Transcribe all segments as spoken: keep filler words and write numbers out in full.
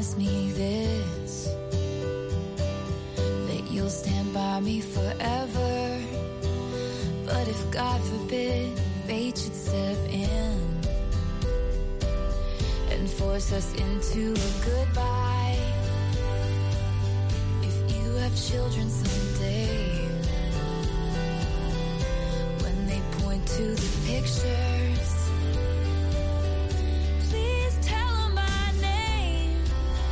promise me this, that you'll stand by me forever. But if God forbid fate should step in and force us into a goodbye, if you have children someday, when they point to the pictures, please tell them my name.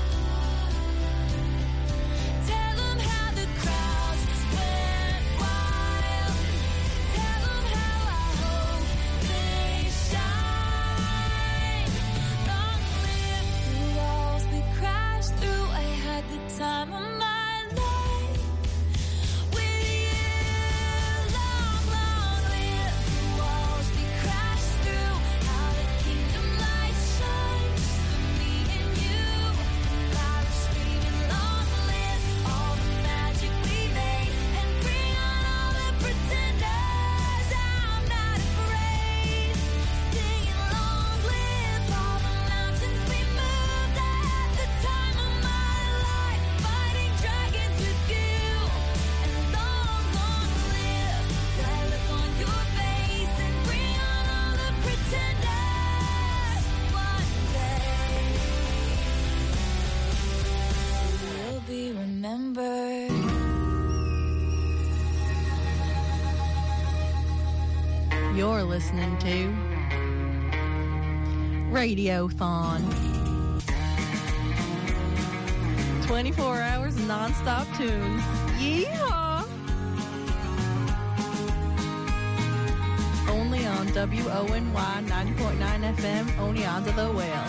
Tell them how the crowds went wild. Tell them how I hope they shine. Long live the walls we crashed through. I had the time of my life with you. Long, long live the walls we crashed through. How the kingdom light shines for me and you. Loud and screaming, long live all the magic we made, and bring on all the pretenders. I'm not afraid. Singing, long live all the mountains we moved. I had the time of my life, fighting dragons with you. And long, long live that look on your face, and bring on all the pretenders. One day we'll be remembered. You're listening to Radiothon. twenty-four hours non-stop tunes. Yeehaw! Only on W O N Y ninety point nine F M, Oneonta the Whale.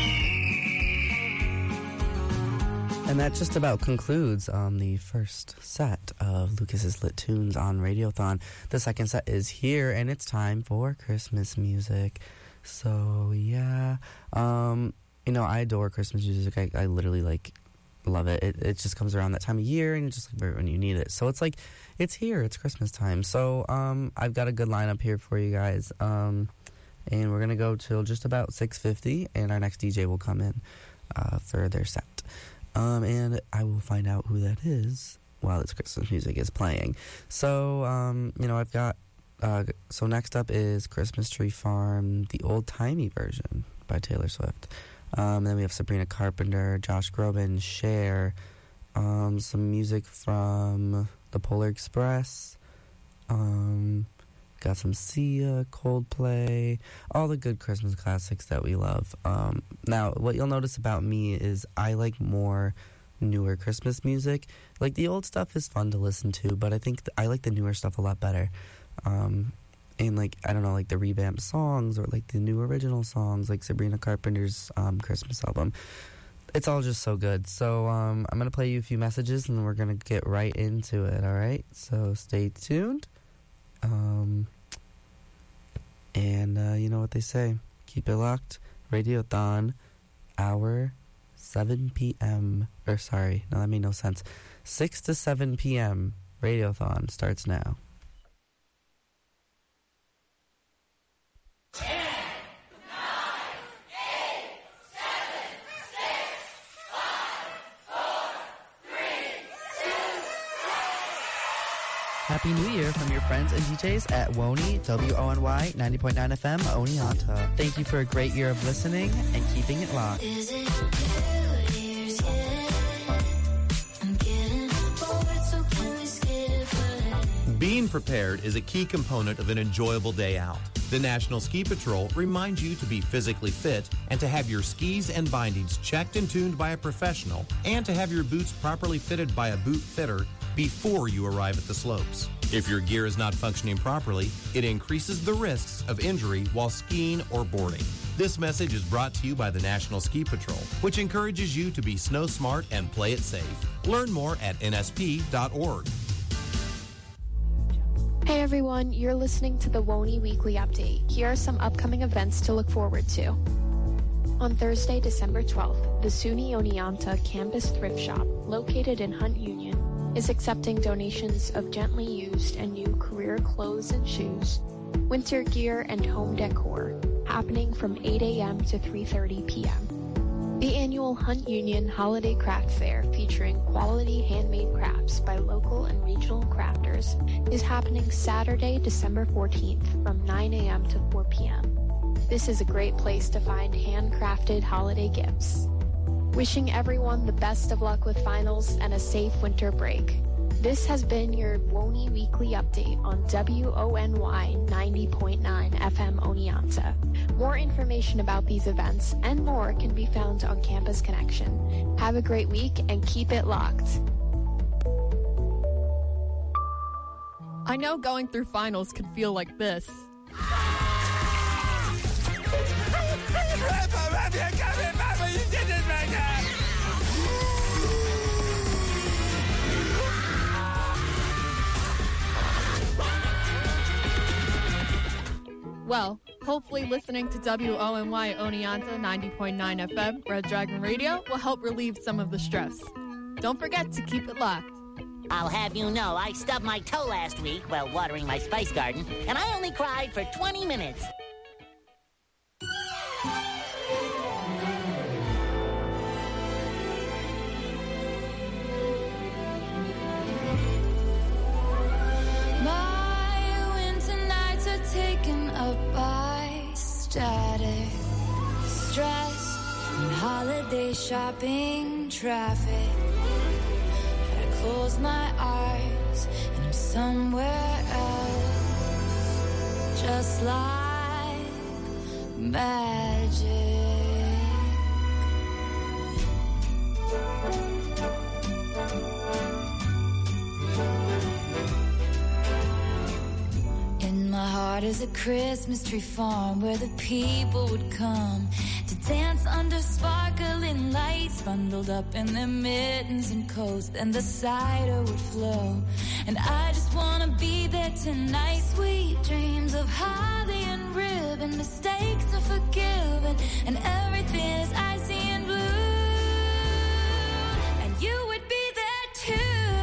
And that just about concludes um, the first set of Lucas's Lit Tunes on Radiothon. The second set is here, and it's time for Christmas music. So, yeah. Um, you know, I adore Christmas music. I, I literally, like, love it. it. It just comes around that time of year, and it's just like right when you need it. So it's like, it's here. It's Christmas time. So um, I've got a good lineup here for you guys. Um, and we're going to go till just about six fifty, and our next D J will come in uh, for their set. Um, and I will find out who that is while this Christmas music is playing. So, um, you know, I've got, uh, so next up is Christmas Tree Farm, the old-timey version by Taylor Swift. Um, then we have Sabrina Carpenter, Josh Groban, Cher, um, some music from the Polar Express, um, got some Sia, Coldplay, all the good Christmas classics that we love. Um, now, what you'll notice about me is I like more newer Christmas music. Like, the old stuff is fun to listen to, but I think th- I like the newer stuff a lot better. Um, and, like, I don't know, like the revamped songs or, like, the new original songs, like Sabrina Carpenter's um, Christmas album. It's all just so good. So um, I'm going to play you a few messages, and then we're going to get right into it, all right? So stay tuned. Um, and uh, you know what they say. Keep it locked. Radiothon, hour seven p.m. Or sorry, no, that made no sense. six to seven p.m. Radiothon starts now. Happy New Year from your friends and D Js at Wony, W O N Y, ninety point nine F M, Oneonta. Thank you for a great year of listening and keeping it locked. Is it two years yet? I'm getting bored, so can we skip it? Being prepared is a key component of an enjoyable day out. The National Ski Patrol reminds you to be physically fit and to have your skis and bindings checked and tuned by a professional, and to have your boots properly fitted by a boot fitter before you arrive at the slopes. If your gear is not functioning properly, it increases the risks of injury while skiing or boarding. This message is brought to you by the National Ski Patrol, which encourages you to be snow smart and play it safe. Learn more at N S P dot org. Hey everyone, you're listening to the Wony Weekly Update. Here are some upcoming events to look forward to. On Thursday, December twelfth, the SUNY Oneonta Campus Thrift Shop, located in Hunt Union, is accepting donations of gently used and new career clothes and shoes, winter gear, and home decor, happening from eight a.m. to three thirty p.m. The annual Hunt Union Holiday Craft Fair, featuring quality handmade crafts by local and regional crafters, is happening Saturday, December fourteenth from nine a.m. to four p.m. This is a great place to find handcrafted holiday gifts. Wishing everyone the best of luck with finals and a safe winter break. This has been your WONY Weekly Update on W O N Y ninety point nine F M Oneonta. More information about these events and more can be found on Campus Connection. Have a great week and keep it locked. I know going through finals could feel like this. Well, hopefully listening to W O N Y Oneonta ninety point nine F M, Red Dragon Radio, will help relieve some of the stress. Don't forget to keep it locked. I'll have you know, I stubbed my toe last week while watering my spice garden, and I only cried for twenty minutes. Taken up by static, stress, and holiday shopping traffic. I close my eyes and I'm somewhere else, just like magic. My heart is a Christmas tree farm where the people would come to dance under sparkling lights, bundled up in their mittens and coats, and the cider would flow. And I just wanna be there tonight. Sweet dreams of holly and ribbon, mistakes are forgiven, and everything is icy and blue. And you would be there too,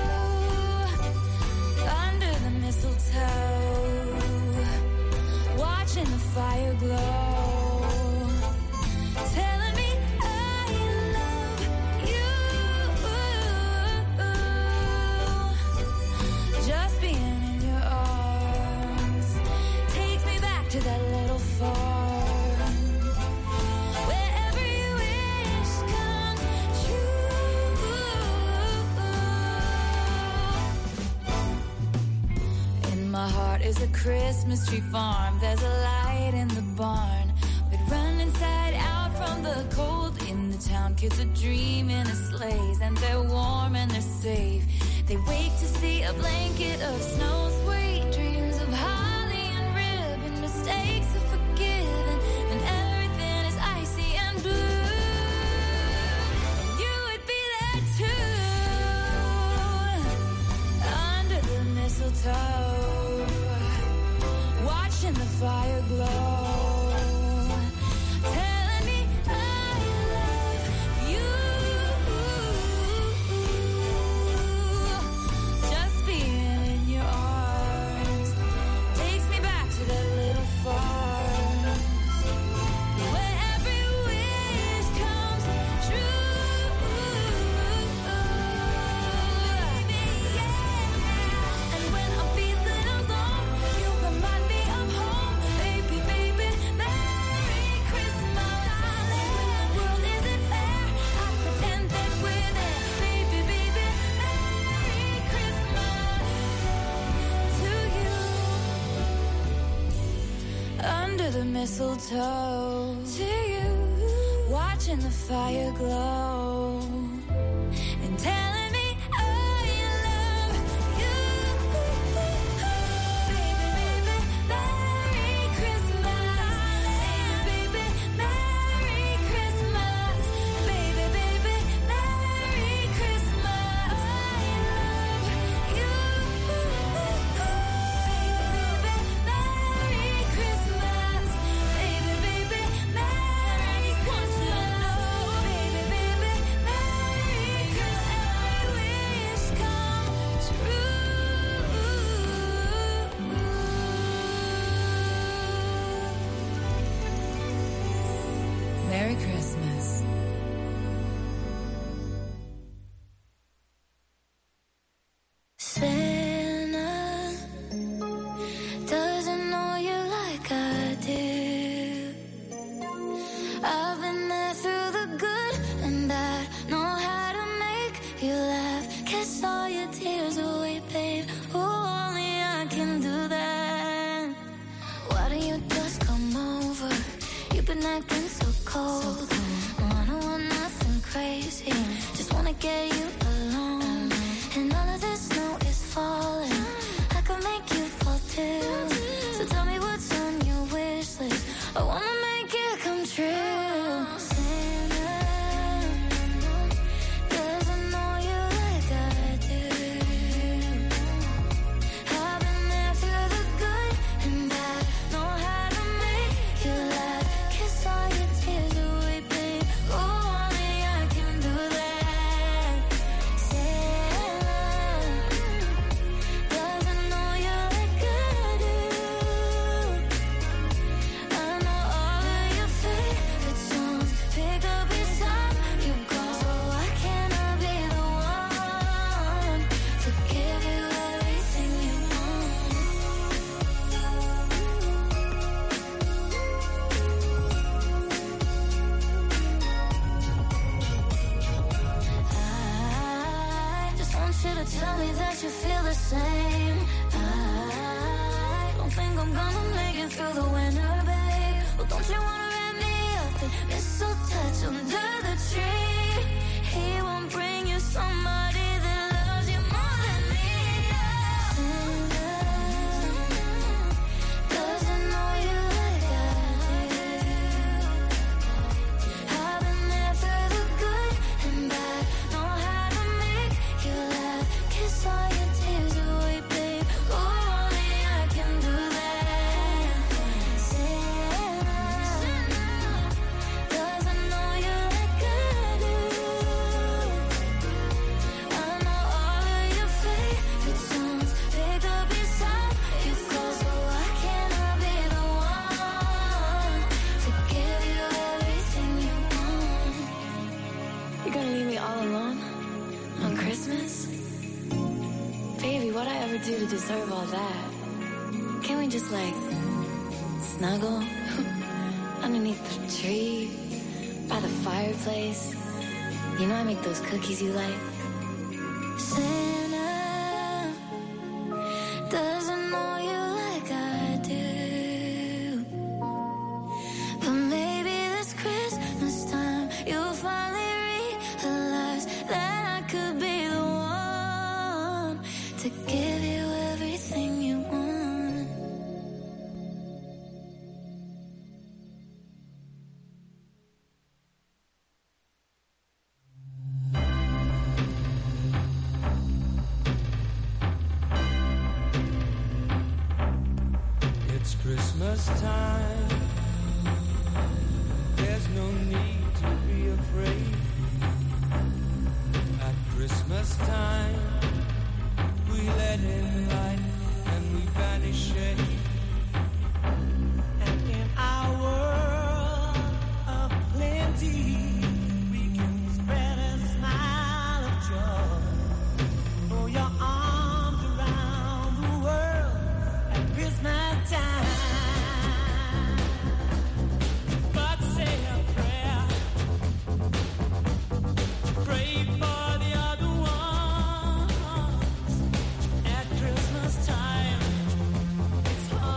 under the mistletoe, watching the fire glow, telling me I love you. Just being in your arms takes me back to that little farm, where every wish comes true. In my heart is a Christmas tree farm. There's a light in the barn. We'd run inside out from the cold. In the town, kids are dreaming of sleighs, and they're warm and they're safe. They wake to see a blanket of snow. Sweet dreams of holly and ribbon, mistakes are forgiven, and everything is icy and blue. And you would be there too, under the mistletoe, watching the fire glow, telling me I love you. Just being in your arms takes me back to that little farm, where every wish comes true. And when I'm feeling alone, you remind me of home. Baby, baby, Merry Christmas. When the world isn't fair, I pretend that we're there. Baby, baby, Merry Christmas to you. Under the mistletoe, to you, watching the fire glow, and telling me I love you. Baby, baby, Merry Christmas. Baby, baby, Merry Christmas. Baby, baby, Merry Christmas. I love you. Baby, baby, Merry Christmas. Baby, baby, Merry Christmas. Baby, baby, Merry been acting so cold. No, I don't want nothing crazy. Just wanna get you alone. And all of this snow is falling. I can make you fall too. So tell me what's on your wish list. I wanna make it come true. Tell me that you feel the same. I don't think I'm gonna make it through the winter, babe. Well, don't you wanna wrap me up in mistletoe under the tree? He won't bring you somebody that loves you more than me. Santa doesn't know you like I do. I've been there through the good and bad. Know how to make you laugh. Kiss all your tears away, babe. Oh, only I can do that. Santa doesn't know you like I do. I know all of your favorite songs. Pick up beside you, cause oh, why can't I be the one to give you everything you want? You're gonna leave me all alone on Christmas? Baby, what'd I ever do to deserve all that? Can't we just, like, snuggle underneath the tree, by the fireplace? You know I make those cookies you like. Santa doesn't know you like I do. But maybe this Christmas time you'll finally realize that I could be the one to give you everything you want. It's Christmas time. There's no need to be afraid. At Christmas time, we let in light and we banish shade. And in our world of plenty, we can spread a smile of joy. Throw your arms around the world at Christmas time. But say a prayer, pray for the other one. At Christmas time, it's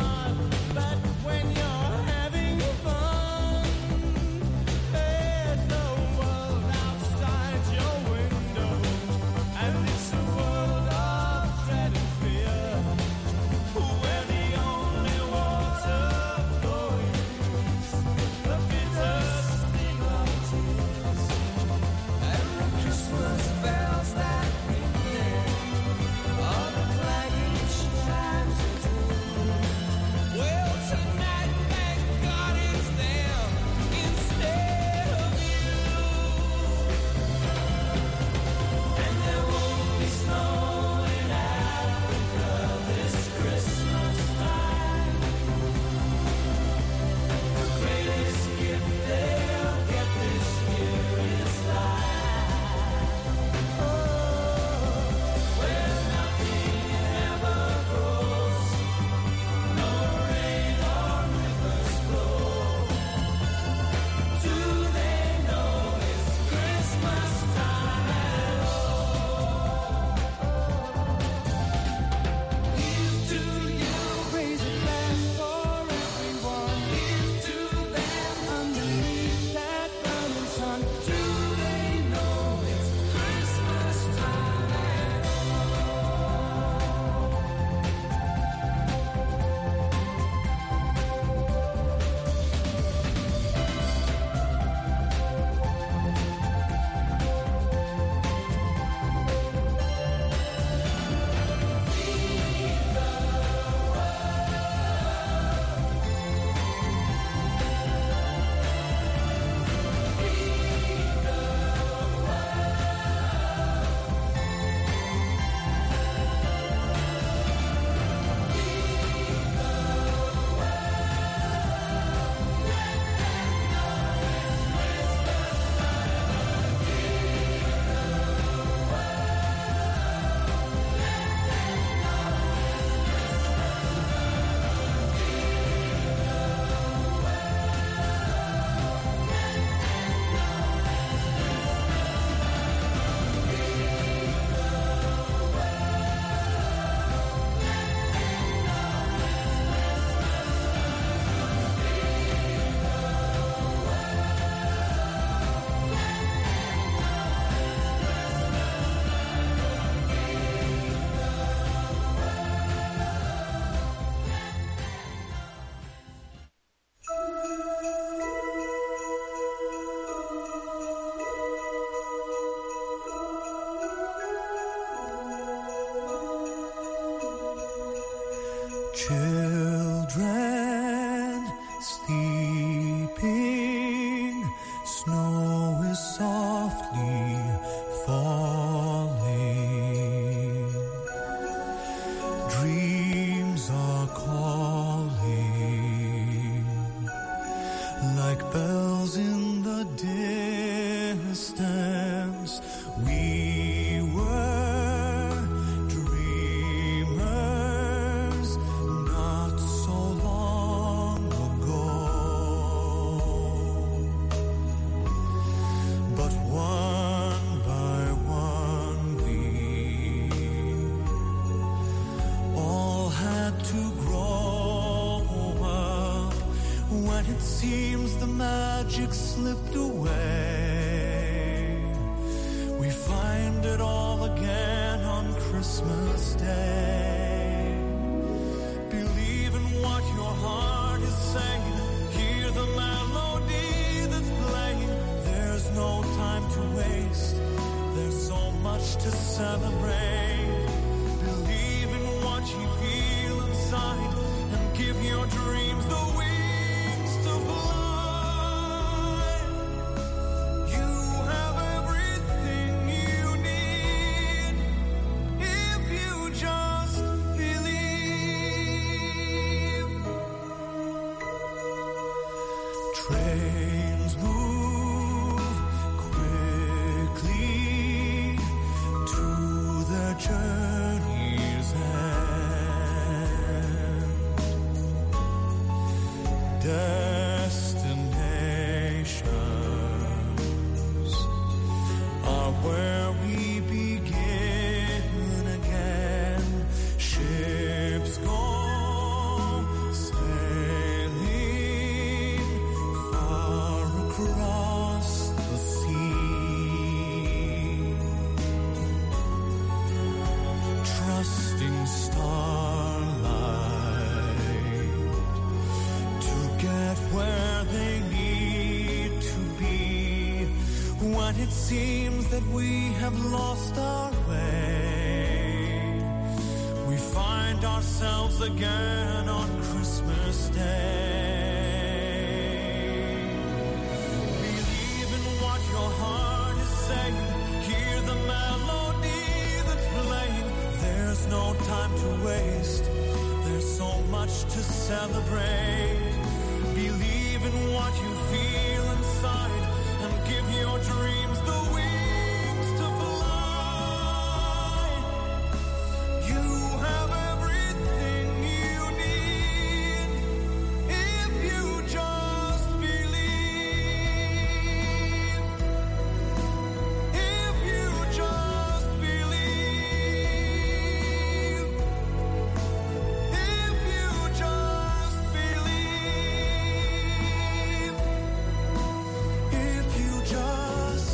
Children sleeping, snow is softly falling. Dreams are calling like bells in the distance. We were dreamers not so long ago, but one by one we all had to grow up. When it seems the magic slipped away, we find it all again on Christmas Day. Believe in what your heart is saying. Hear the melody that's playing. There's no time to waste. There's so much to celebrate. Believe in what you feel inside and give your dreams the wings to fly. You have everything you need if you just believe. Trains move quickly to their journey's end. Destinations are where we begin again. Ships go sailing far across the sea, trusting starlight to get where they need to be. When it seems that we have lost our way, we find ourselves again on Christmas Day. Believe in what your heart is saying. Hear the melody that's playing. There's no time to waste. There's so much to celebrate. Believe in what you feel inside and give your dreams the wings to fly. You have everything you need if you just believe. If you just believe. If you just believe. If you just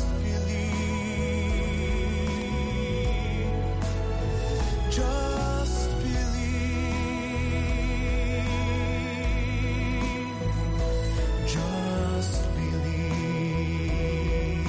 believe. Just believe. Just believe.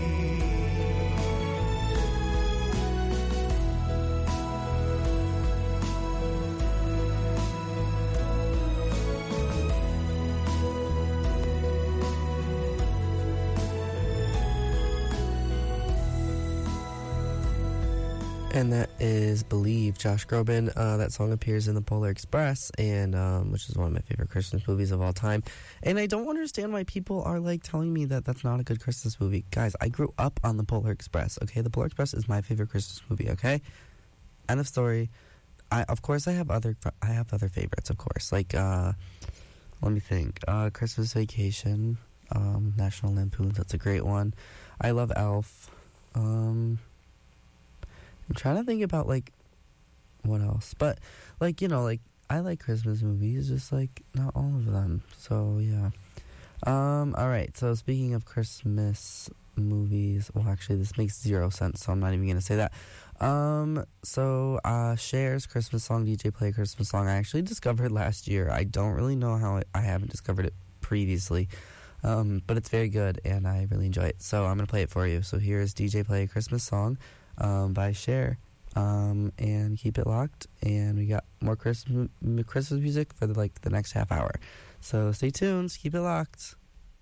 And that is Believe, Josh Groban. Uh, that song appears in the Polar Express, and um, which is one of my favorite Christmas movies of all time. And I don't understand why people are like telling me that that's not a good Christmas movie. Guys, I grew up on the Polar Express, okay? The Polar Express is my favorite Christmas movie, okay? End of story. I, of course, I have other I have other favorites, of course. Like, uh, let me think. Uh, Christmas Vacation, um, National Lampoon's, that's a great one. I love Elf. Um... I'm trying to think about, like, what else. But, like, you know, like, I like Christmas movies, just, like, not all of them. So, yeah. Um, all right. So, speaking of Christmas movies, well, actually, this makes zero sense, so I'm not even going to say that. Um, so, uh, Cher's Christmas song, D J Play a Christmas song, I actually discovered last year. I don't really know how it, I haven't discovered it previously. Um, but it's very good, and I really enjoy it. So, I'm going to play it for you. So, here's D J Play a Christmas song. Um, by Cher, um, and keep it locked, and we got more Christmas Christmas music for the, like the next half hour. So stay tuned, keep it locked.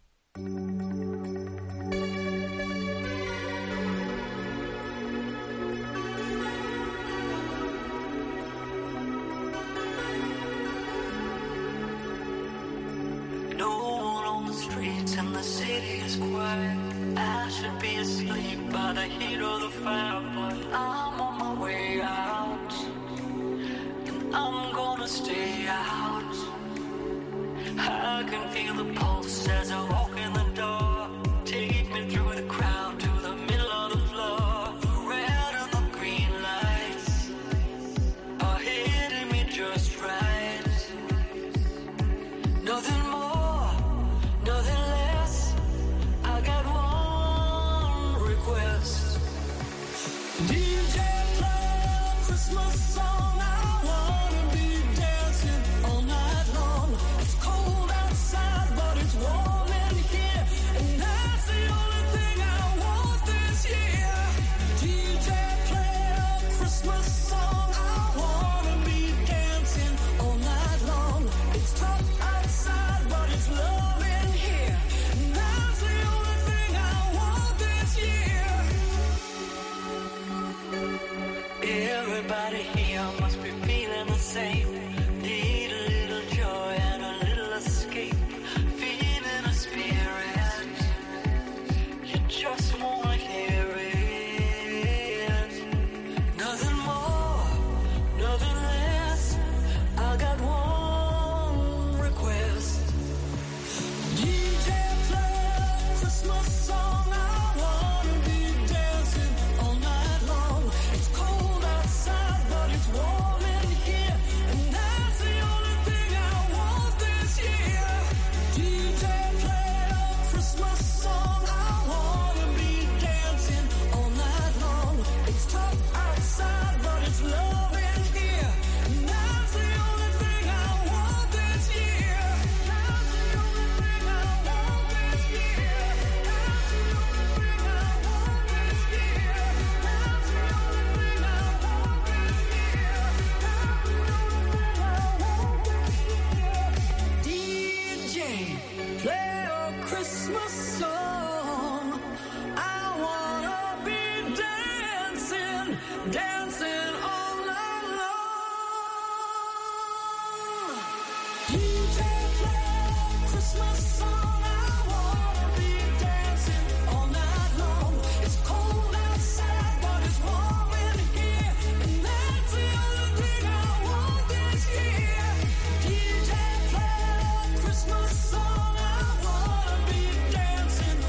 No one on the streets and the city is quiet. I should be asleep by the heat of the fire, but I'm on my way out, and I'm gonna stay out. I can feel the pulse as I walk in the door. Take me through the crowd to the middle of the floor. The red and the green lights are hitting me just right. Nothing more, nothing less. I got one request. D J, play a Christmas song. I wanna be dancing all night long. It's cold outside, but it's warm in here, and that's the only thing I want this year. D J, play a Christmas song. I wanna be dancing all night long. It's tough outside, but it's love in here, and that's the only thing I want this year. Everybody here must be feeling the same. Need a little joy and a little escape. Feeling a spirit, you just wanna hear it. Nothing more, nothing less. I got one request. D J, play a Christmas song. I wanna be dancing all night long. It's cold outside, but it's warm in here, and that's the only thing I want this year. D J, play a Christmas song. I wanna be dancing all night long. It's tough outside, but it's love in here, and that's the only thing I want this year. That's the only thing I want this year. That's the only thing I want this year. That's the only thing I want this year. That's the only thing I want this year. D J, play a Christmas song. I wanna be dancing, dancing all night long. D J, play a Christmas song. I wanna be dancing all night long. It's cold outside, but it's warm in here, and that's the only thing I want this year. D J, play a Christmas song. I wanna be dancing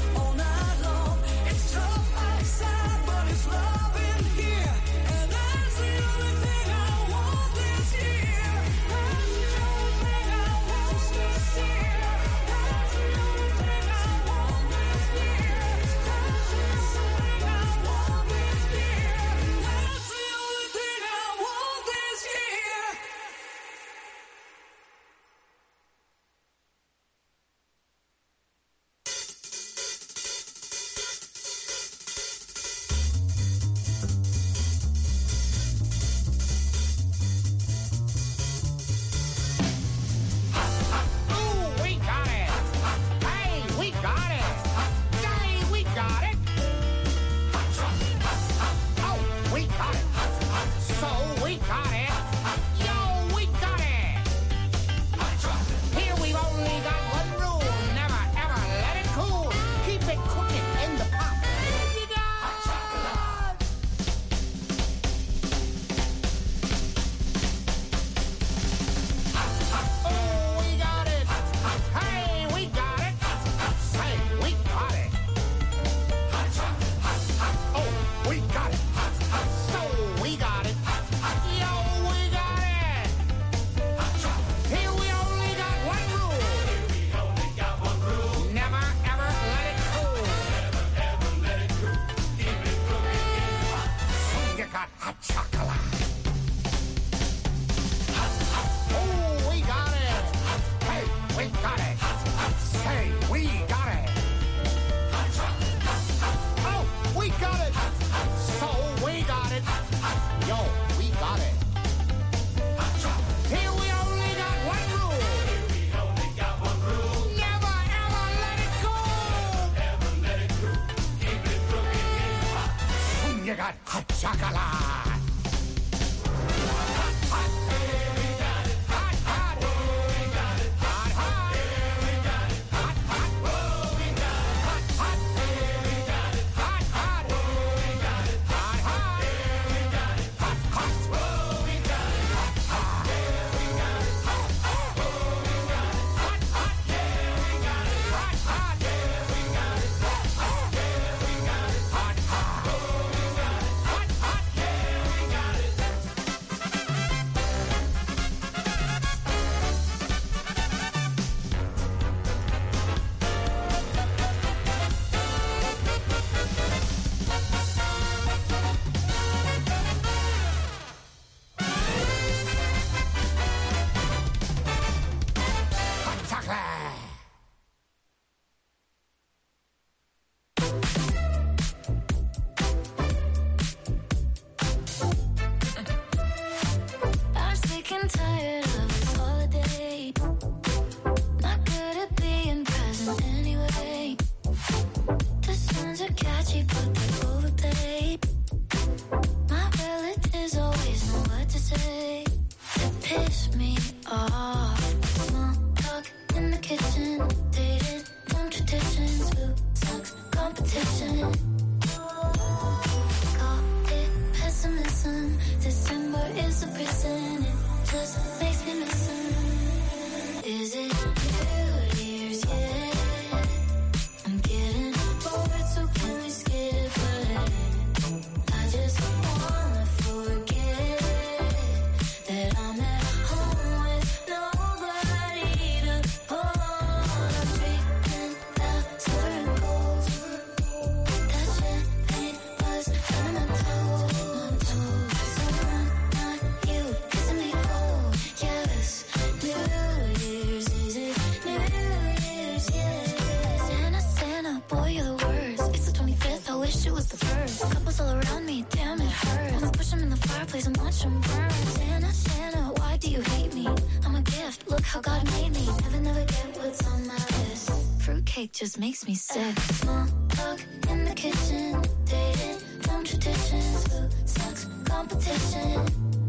Just makes me sick. Small talk in the kitchen, dating from traditions, food sucks competition.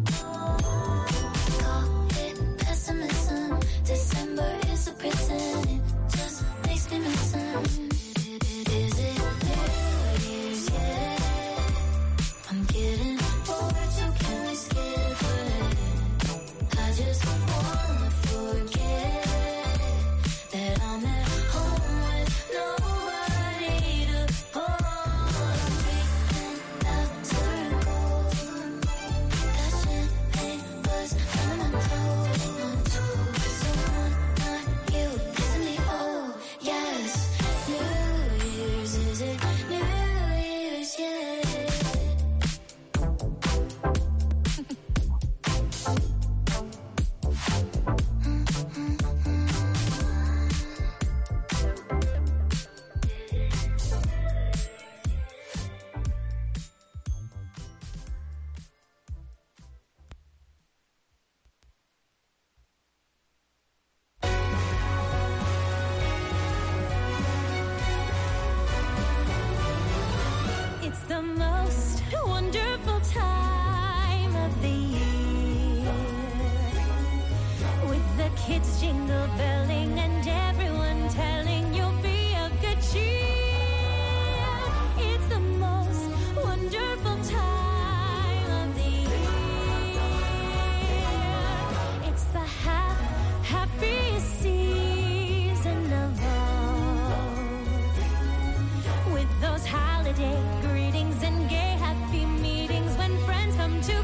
Call it pessimism. December is a prison. It just makes me miss him. Is it New Year's yet? I'm getting bored, so can we skip it? I just wanna forget that I'm at home with nobody to hold. Creeping out circles, that champagne was on my toes. Someone not you kissing me, oh yes. New Year's, is it New Year's yet? It's the most wonderful time of the year, with the kids jingle belling and everyone telling you'll be a good cheer. It's the most wonderful time of the year. It's the hap happiest season of all, with those holiday greetings and gay happy meetings when friends come to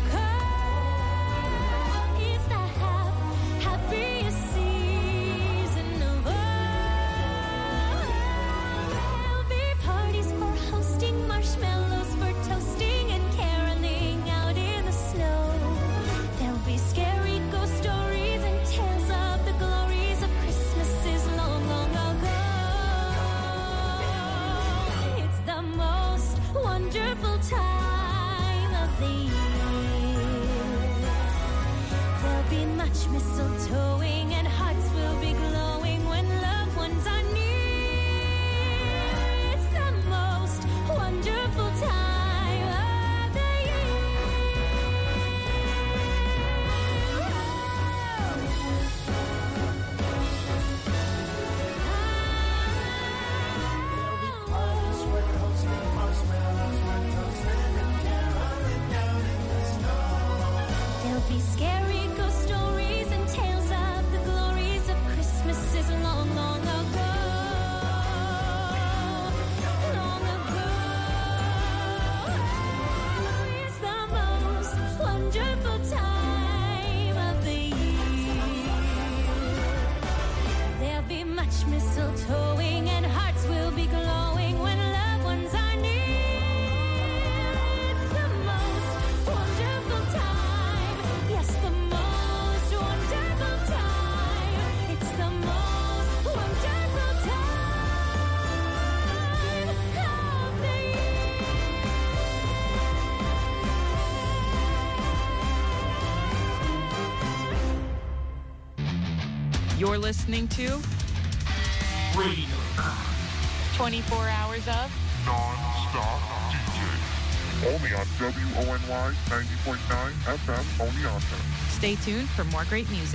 call. It's the hap happiest season of all. There'll be parties for hosting, marshmallows for toasting, and caroling out in the snow. There'll be scary ghost stories and tales of the glories of Christmases long, long ago. It's the most wonderful time of the year. There'll be much mistletoeing and hearts will be glowing when loved ones are near. It's the most wonderful time of the year. You're listening to Radio twenty-four hours of non-stop D J. Only on W O N Y ninety point nine F M Oneonta. Stay tuned for more great music.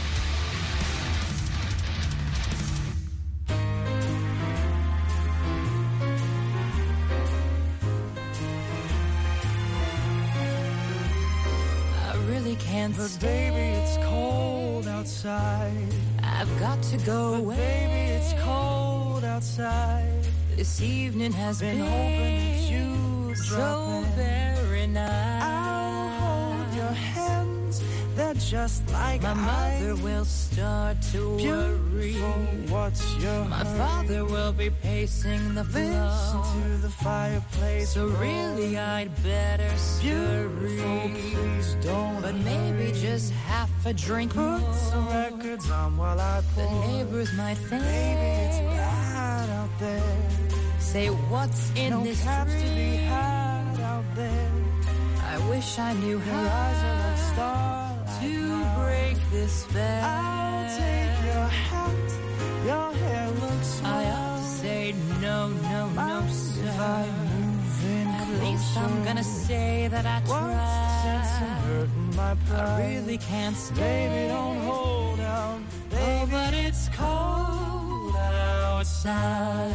I really can't But stay. baby, it's cold outside. I've got to go But away. baby, it's cold outside. This evening has Been been, hoping that you'd so drop in. very nice. I'll hold your hands. They're just like My mother ice. will start to worry. Beautiful, what's your My hurry? father will be pacing the Listen floor. to the fireplace. So roar. really I'd better Beautiful, scurry. please don't But maybe hurry. just half a drink Put more. some records on while I pour. The neighbors might think. Baby, it's bad out there. Say what's in No this caps to be drink? had out there. I wish I knew Your eyes are like how starlight to now. break this spell. I'll take your hat. Your hair looks I swell. ought to say no, no, no, Mind if I sir. move in At least I'm closer? gonna say that I What's the sense in tried. hurting my pride? I really can't stay. Baby, don't hold out. Baby, Oh, but it's cold outside.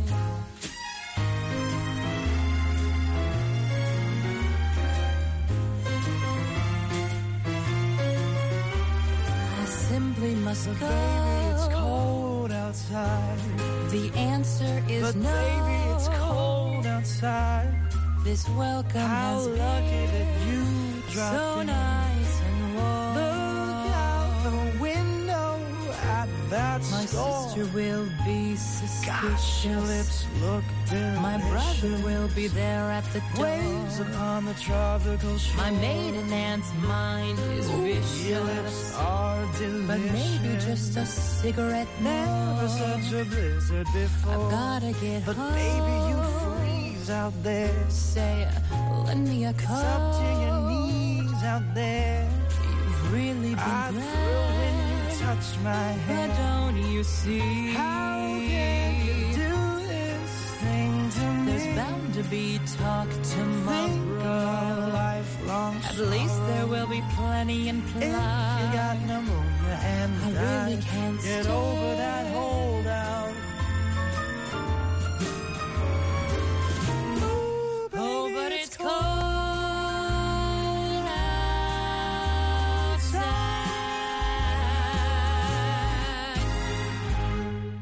I simply must but go. baby, it's cold outside. The answer is But no. baby, it's cold outside. This welcome How has lucky been that you dropped so in. nice and warm. Look out the window at that My store. sister will be Gosh, your suspicious. lips look delicious. My brother will be there at the door. Waves upon the tropical shore. My maiden aunt's mind is vicious. Your lips are delicious. But maybe just a cigarette Never more. such a blizzard before. I've gotta get But home. baby, you freeze out there. Say, uh, lend me a It's coat. up to your knees out there. You've really been I grand. thrill when you touch my But hand. don't you see? How can you do this thing to me? There's bound to be talk Think of tomorrow. lifelong At least there will be plenty in If play. you got pneumonia and I really died, can't get stay. over that holdout. Ooh, baby, Oh, but it's cold outside.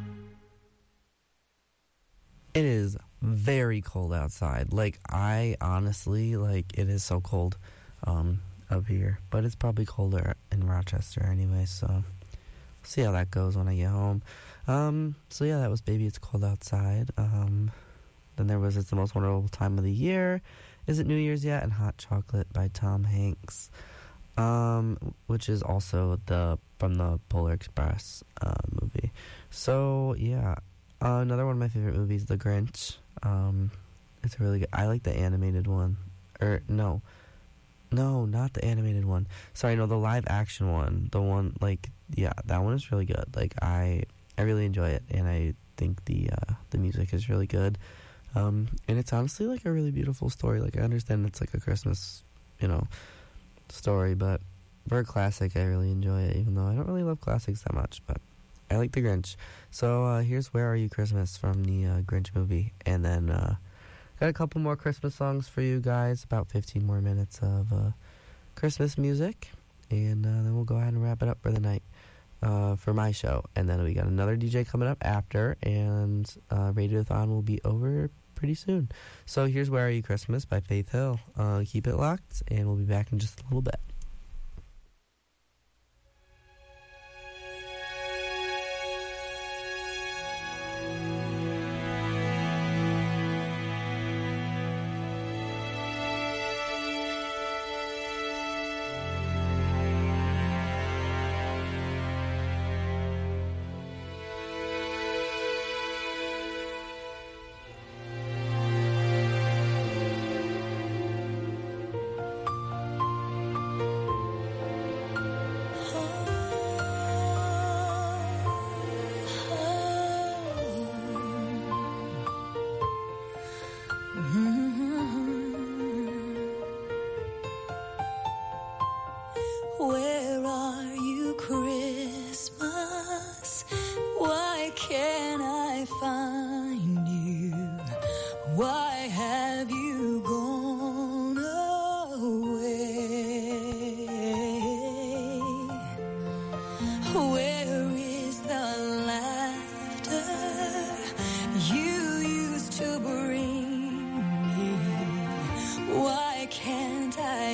It is very cold outside. Like, I honestly, like, it is so cold um, up here. But it's probably colder in Rochester anyway, so see how that goes when I get home. Um, so yeah, that was Baby It's Cold Outside. Um, then there was It's the Most Wonderful Time of the Year. Is It New Year's Yet? And Hot Chocolate by Tom Hanks. Um, which is also the from the Polar Express uh, movie. So yeah, uh, another one of my favorite movies, The Grinch. Um, it's really good. I like the animated one. Or no, no, not the animated one. Sorry, no, the live action one. The one like yeah, that one is really good. Like I, I really enjoy it, and I think the uh, the music is really good. Um, and it's honestly like a really beautiful story. Like I understand it's like a Christmas, you know, story, but for a classic, I really enjoy it, even though I don't really love classics that much, but I like The Grinch. So uh, here's Where Are You Christmas from the uh, Grinch movie, and then uh, got a couple more Christmas songs for you guys, about fifteen more minutes of uh, Christmas music, and uh, then we'll go ahead and wrap it up for the night uh, for my show, and then we got another D J coming up after, and uh, Radiothon will be over pretty soon. So here's Where Are You Christmas by Faith Hill. Uh, keep it locked, and we'll be back in just a little bit.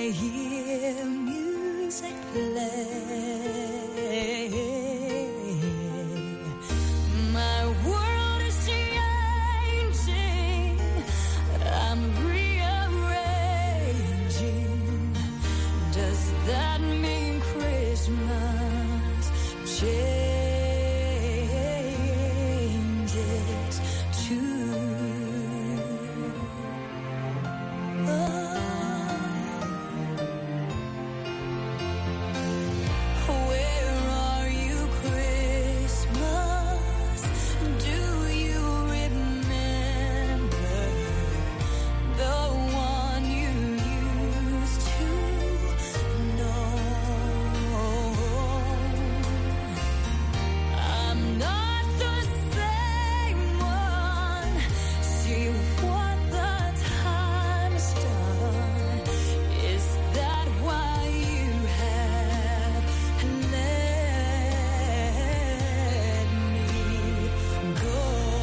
I hear music play, my world is changing. I'm rearranging. Does that mean Christmas changes too? Where are you, Christmas? Do you remember the one you used to know? I'm not the same one. See what the time's done. Is that why you have let me go?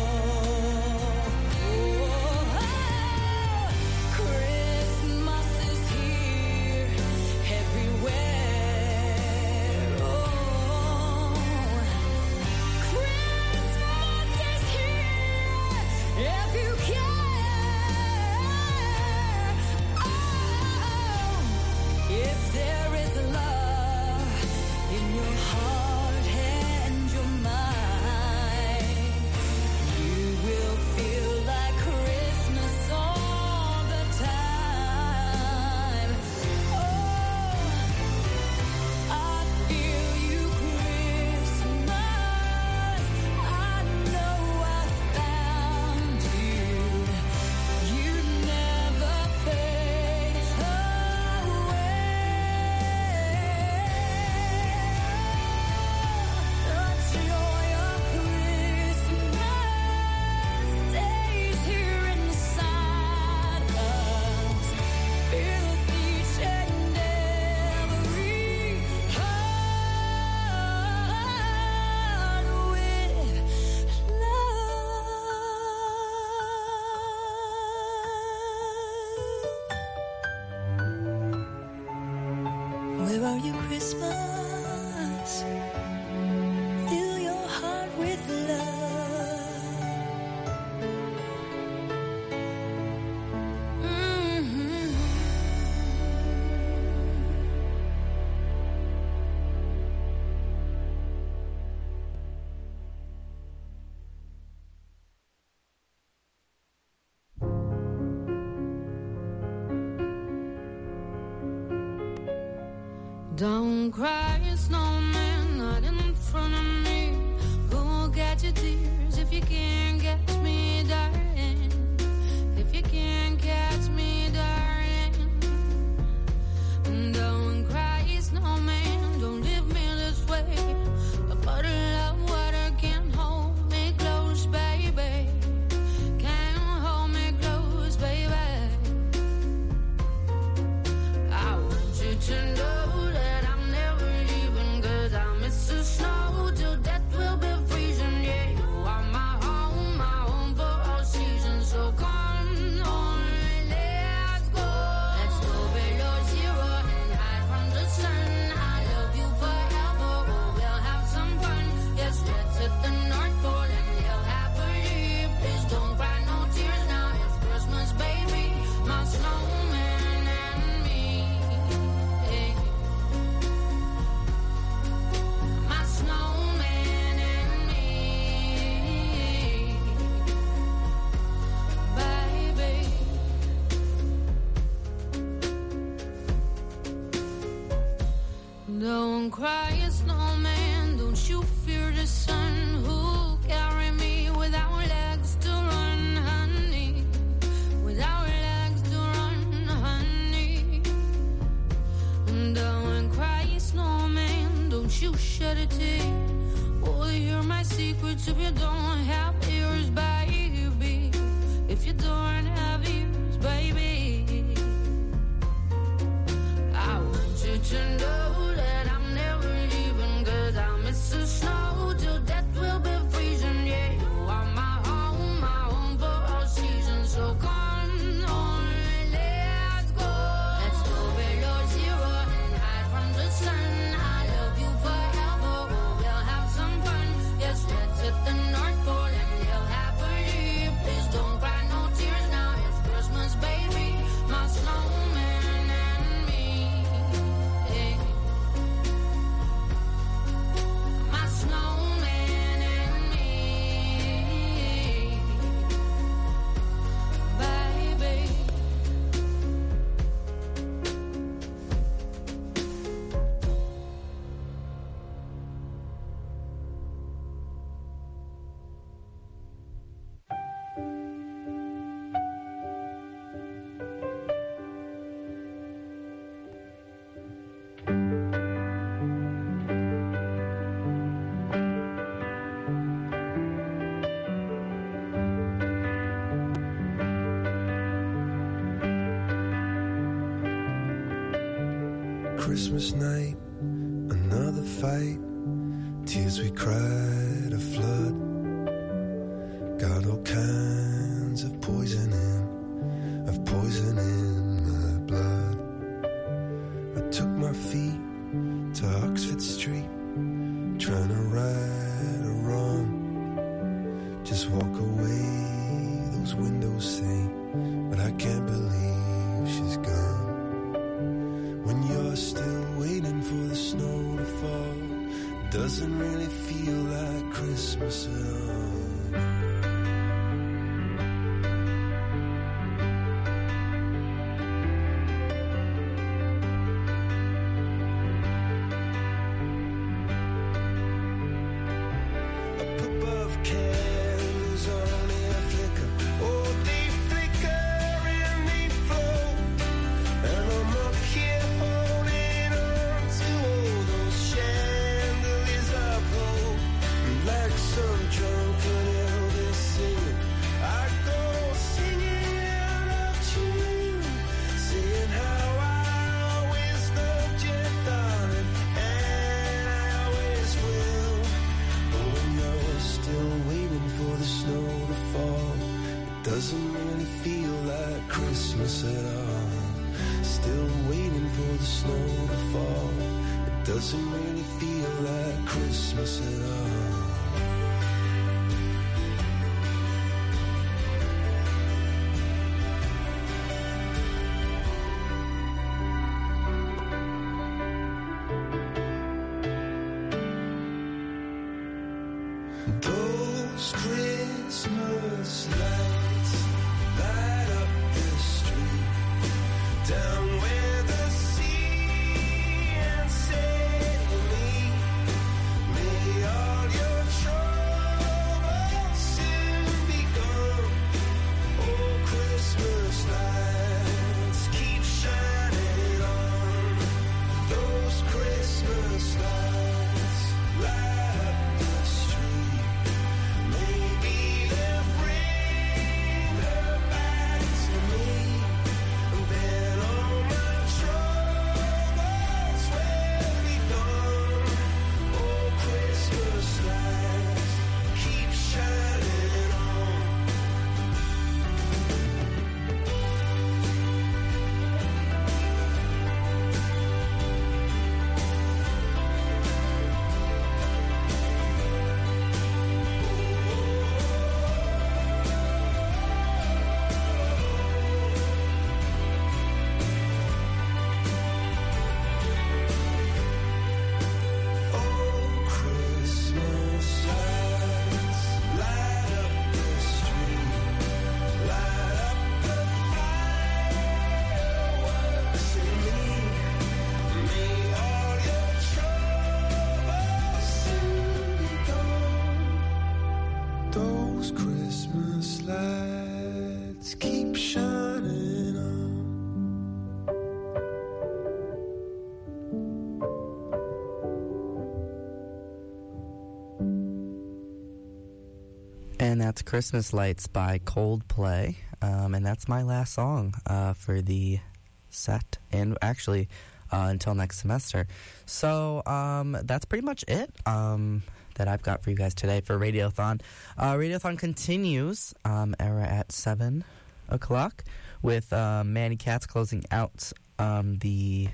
Christmas is here everywhere. Oh, Christmas is here if you care. Oh, if there is love in your heart and your mind, you will feel like Christmas all the time. Oh, I feel you, Christmas. I know I found you. You never fade away. The joy of Christmas stays here inside us. Fills each and every heart with love. Where are you, Christmas? Fill your heart with love. Mhm. Don't cry, snowman, not in front of me. Who'll catch your tears if you can't catch me, darling? If you can't catch me, darling. Don't cry, snowman, don't leave me this way. A bottle of water can't hold me close, baby. Can't hold me close, baby. I want you to know that I'm never leaving, 'cause I miss the snow till death will be freezing. Yeah, you are my home, my home for all seasons. So come on, let's go. Let's go below zero and hide from the sun. I love you forever, oh, we'll have some fun. Yes, let's hit the North Pole and live happily. Please don't cry no tears now, it's Christmas, baby. My snowman and me. Hey. My snowman and me, baby. Don't cry, snowman, don't you fear the sun. Who'll carry me without legs to run, honey? Without legs to run, honey. Don't cry, snowman, don't you shed a tear. Oh, you're my secrets if you don't have ears, baby. If you don't have ears, baby. I want you to know that I'm never leaving, 'cause I miss the snow till death will be freezing. Yeah, you are my home, my home for all seasons. So come on, let's go. Let's go below Christmas night, another fight, tears we cried, a flood. Got all kinds of poison in, of poison in my blood. I took my feet to Oxford Street, trying to right a wrong. Just walk away, those windows say, but I can't believe she's gone. When you're still waiting for the snow to fall, it doesn't really feel like Christmas at all. And that's Christmas Lights by Coldplay. Um, and that's my last song uh, for the set. And actually, uh, until next semester. So um, that's pretty much it um, that I've got for you guys today for Radiothon. Uh, Radiothon continues um, era at seven o'clock with uh, Manny Katz closing out um, the...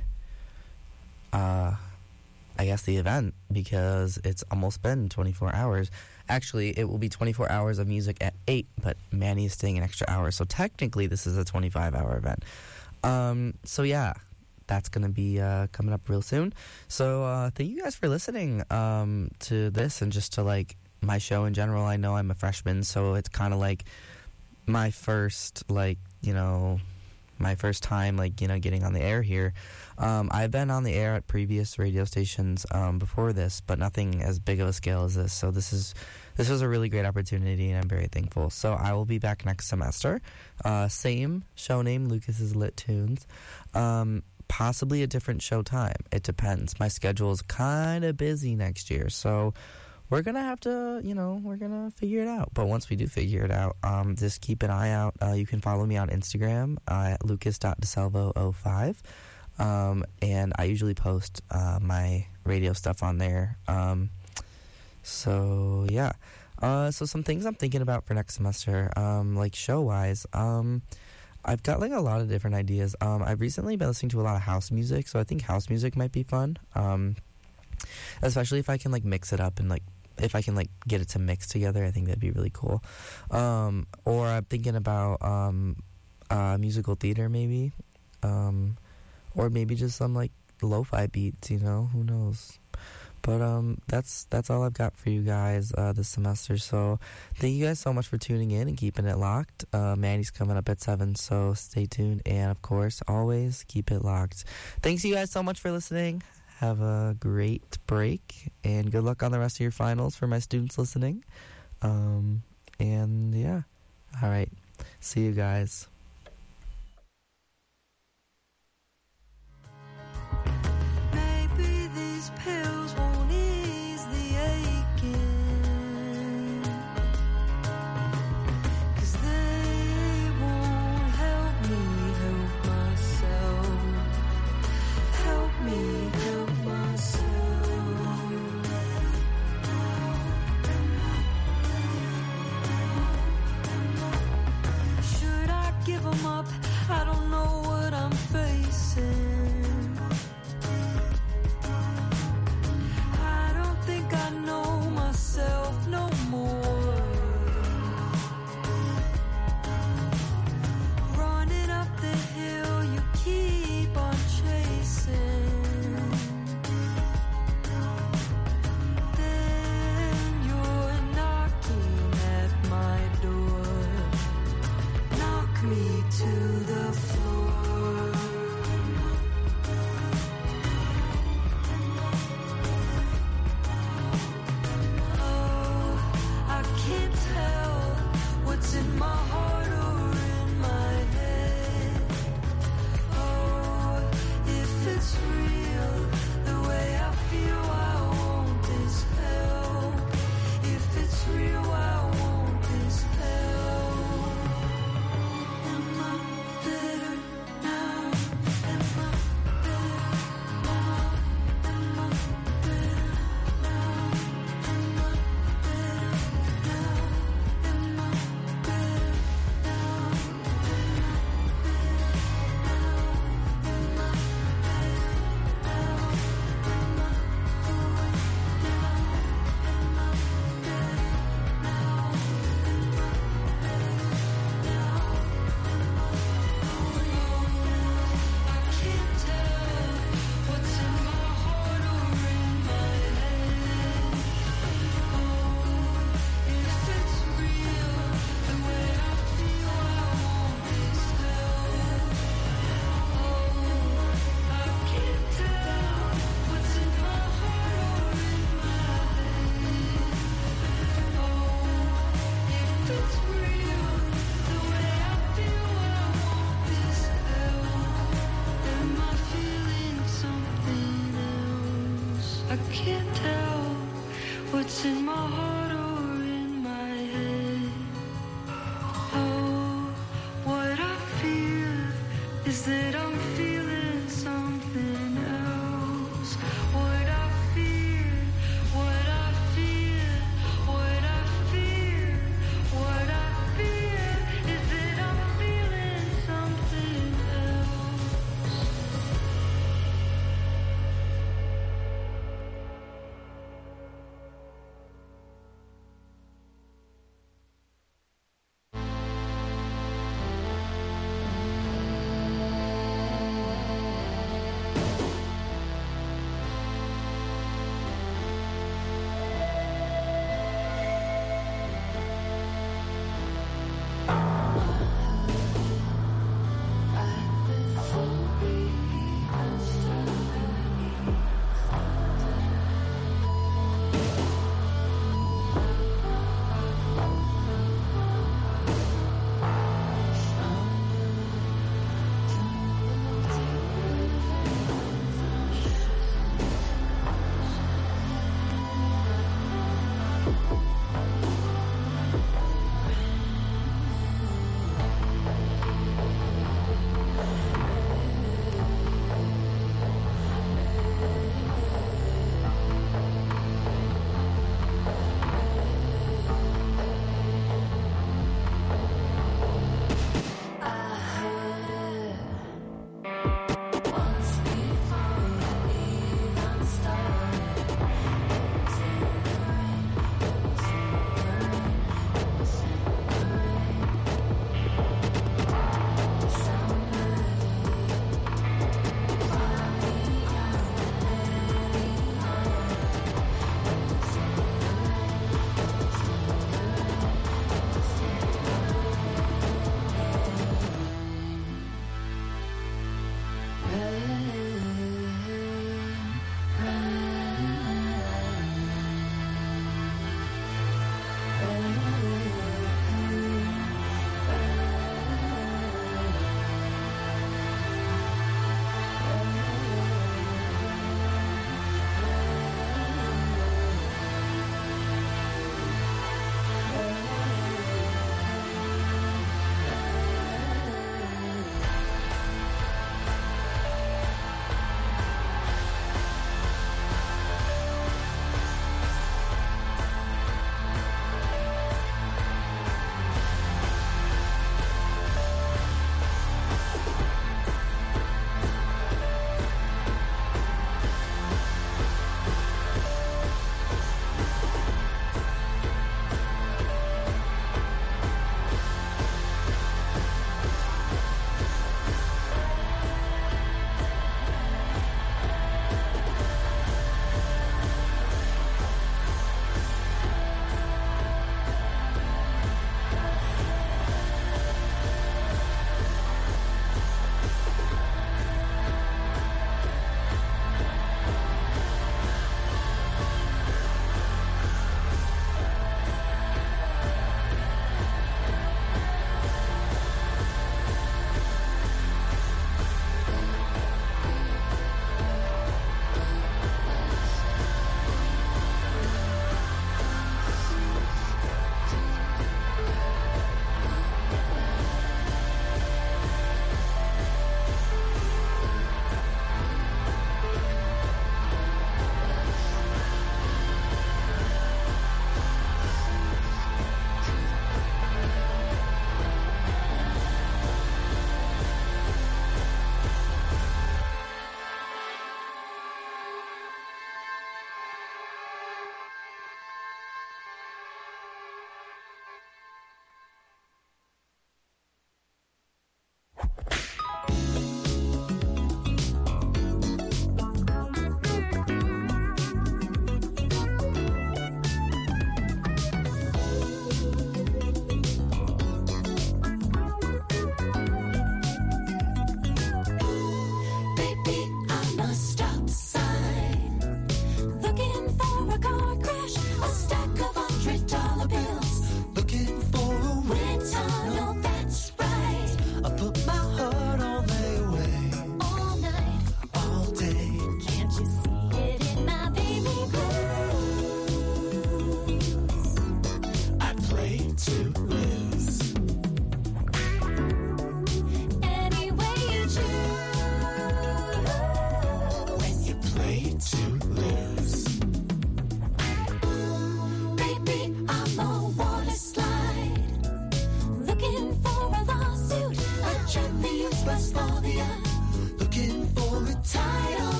Uh, I guess the event, because it's almost been twenty-four hours. Actually, it will be twenty-four hours of music at eight, but Manny is staying an extra hour, so technically this is a twenty-five hour event. Um, so yeah, that's going to be uh, coming up real soon. So uh, thank you guys for listening um, to this and just to like my show in general. I know I'm a freshman, so it's kind of like my first, like, you know, my first time, like, you know, getting on the air here. Um, I've been on the air at previous radio stations um, before this, but nothing as big of a scale as this. So this is this was a really great opportunity, and I'm very thankful. So I will be back next semester. Uh, same show name, Lucas's Lit Tunes. Um, possibly a different show time. It depends. My schedule is kind of busy next year, so we're going to have to, you know, we're going to figure it out. But once we do figure it out, um, just keep an eye out. Uh, you can follow me on Instagram uh, at lucas dot desalvo oh five. Um, and I usually post uh, my radio stuff on there. Um, so, yeah. Uh, so some things I'm thinking about for next semester, um, like show-wise, um, I've got like a lot of different ideas. Um, I've recently been listening to a lot of house music, so I think house music might be fun. Um, especially if I can like mix it up and like if I can like get it to mix together, I think that'd be really cool. Um, or I'm thinking about um, uh, musical theater maybe, um, or maybe just some like lo-fi beats. You know, who knows? But um, that's that's all I've got for you guys uh, this semester. So thank you guys so much for tuning in and keeping it locked. Uh, Mandy's coming up at seven, so stay tuned. And, of course, always keep it locked. Thanks you guys so much for listening. Have a great break, and good luck on the rest of your finals for my students listening. Um, and, yeah. All right. See you guys. Maybe these pills won't ease the aching, 'cause they won't help me help myself. Help me help myself. Should I give them up? I don't know what I'm facing. I don't think I know myself no more. Running up the hill you keep on chasing, then you're knocking at my door. Knock me to the floor. Oh, I can't tell what's in my heart or in my head. Oh, if it's real, the way I feel, I want this help. If it's real, I want this help. Am I better now? Am I better now? Am I better now? Am I better now? Am I better now? I can't tell what's in my heart or in my head. Oh, what I feel is that I'm feeling something else. What I feel, what I feel, what I feel, what I feel is that I'm feeling something else.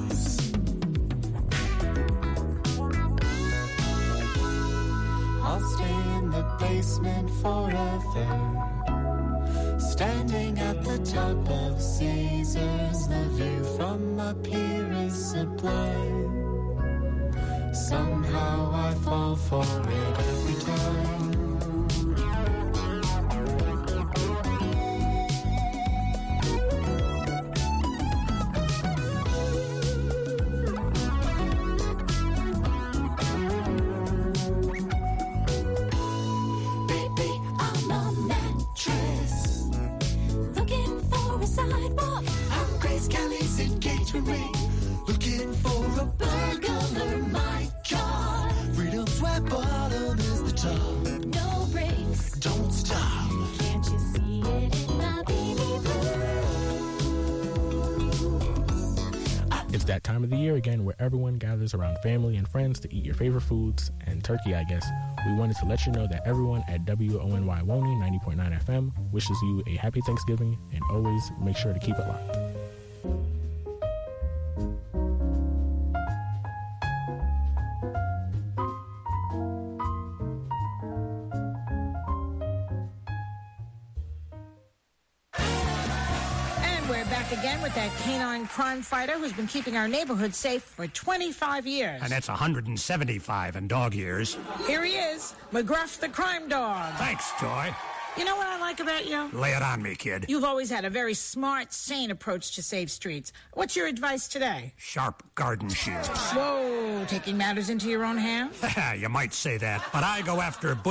blues. I'll stay in the basement forever, standing at the top of Caesars. The view from up here is sublime. Somehow I fall for it every time. Baby, I'm a mattress, looking for a sidewalk. I'm Grace Kelly's engagement ring, looking for a burglar. My God, freedom's where bottom is the top. No brakes, Don't stop. can't you see it in my baby blues? It's that time of the year again where everyone gathers around family and friends to eat your favorite foods and turkey, I guess. We wanted to let you know that everyone at W O N Y Woney ninety point nine F M wishes you a happy Thanksgiving, and always make sure to keep it locked. And we're back again with that canine crime fighter who's been keeping our neighborhood safe for twenty-five years. And that's one hundred seventy-five in dog years. Here he is, McGruff the crime dog. Thanks, Joy. You know what I like about you? Lay it on me, kid. You've always had a very smart, sane approach to save streets. What's your advice today? Sharp garden shears. Whoa, taking matters into your own hands? You might say that, but I go after